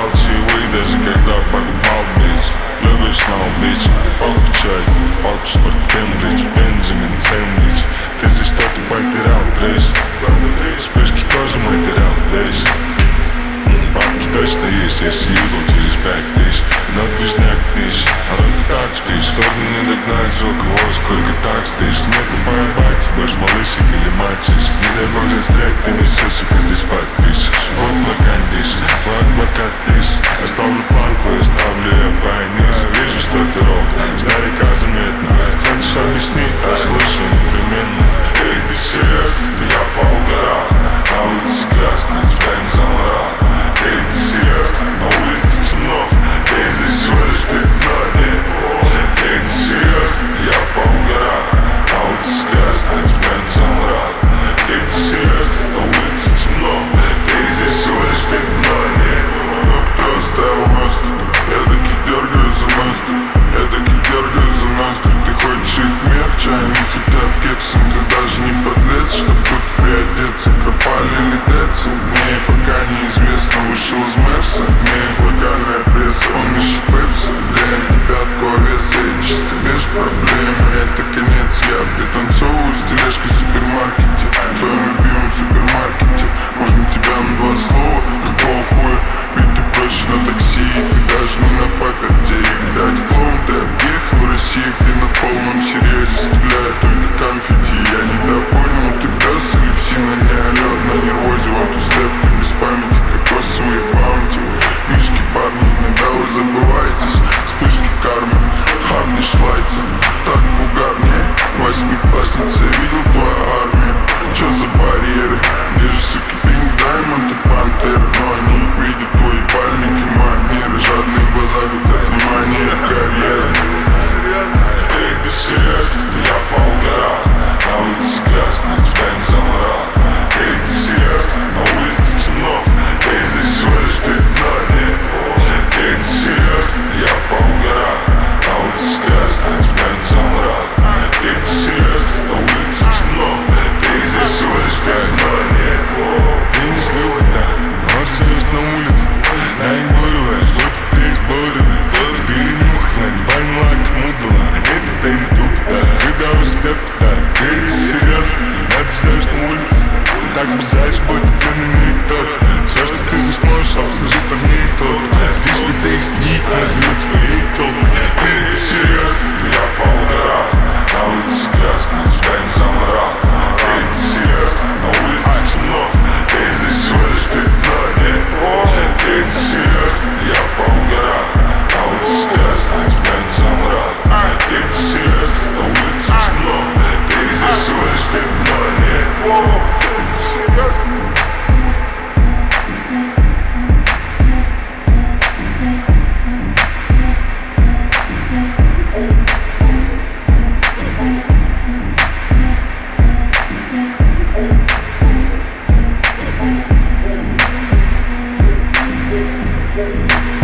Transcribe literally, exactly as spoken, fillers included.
брал чаевые, даже когда покупал бич. Любишь снова бич, похуй чай, Оксфорд, Кембридж, Бенджамин, сэндвич. Ты здесь что-то потерял, трэш. Вспышки тоже материал, лечь. Бабки точно есть, если юзал через пять тысяч. Но движняк пишешь, а вот ты так спишь. Трудно не догнать звук, о, сколько так стоишь. Нету поебать, будешь малышик или мальчиш. Не дай бог застрять, ты не все, сука, здесь подпишешь. Вот мой кондишн, твой адвокат лишь. Оставлю планку и ставлю ее пониже. Вижу, что ты рок, сдалека заметно. Хочешь объяснить, а слушай непременно. Эй, ты серьезно, я поугарал. На улице красная, тебя не заморал. Эй, ты серьезно, на улице темно. Эй, здесь всего лишь пятно, нет. Эй, ты серьезно, я поугарал. На улице красная, тебя не заморал. Эй, ты серьезно, на улице темно. Эй, здесь всего лишь пятно, нет. Но кто оставил ностру? Я таких дергаю за ностру. Я таких дергаю за ностру. Ты хочешь их мерч, а они хотят кексом. Ты даже не подлец, чтоб тут приодеться. Пропали ли деться? Мне пока неизвестно. Вышел из Мерса, имеет локальная пресса. Он ищет пепси, лень, пятку овеса. И чисто без проблем, это конец. Я пританцовываю с тележкой в супермаркете. В твоем любимом супермаркете. Можно тебя на два слова? Какого хуя? Ведь ты просишь на такси, и ты даже не на паперте. И видать клоун, ты объехал Россию, где на полном серьезе стреляют только конфетти. Я недопонял, ты пес или псина, не орёт на нервозе. One two step, ты без памяти, кокосовые баунти. Мишки, парни, иногда вы забываетесь. Вспышки кармы, хапни шлайца. Так угарнее, восьмиклассница, я видел твою армию. Чё за барьеры? Где же, суки, Пинк Даймонд и Пантера? Но они видят твой ебальник и манеры. Жадные глаза хотят внимания и карьеры. Эй, ты серьезно? Я поугарал. На улице красная, тебя не заморал. Эй, ты серьезно? На улице темно. Эй, здесь всего лишь пятно, нет. Эй, ты серьезно? Я поугарал. На улице красная, тебя не заморал. Эй, ты серьезно? На улице темно. Эй, здесь всего лишь пятно, нет. Ты не слюба, да, но ты ждешь на улице. Я не бурываешь, вот ты изборный. Ты перенюхай, больно кому дала. Это ты не тут, да, когда уже ждет, да. Эй, ты серьезно? Я ты ждешь на улице. Так базаришь, будто ты на ней тот. Все, что ты здесь можешь, обслужить парней тот. Здесь людей снить, назовет своей толпой. Эй, ты серьезно? Я поугарал. На улице красная, тебя не заморал. Эй, ты серьезно? На улице темно. Эй, здесь всего лишь пятно, нет. Эй, ты серьезно? Я поугарал. На улице красная, тебя не заморал. Эй, ты серьезно? На улице темно. Эй, здесь всего лишь пятно, нет. Серьезно? Yeah.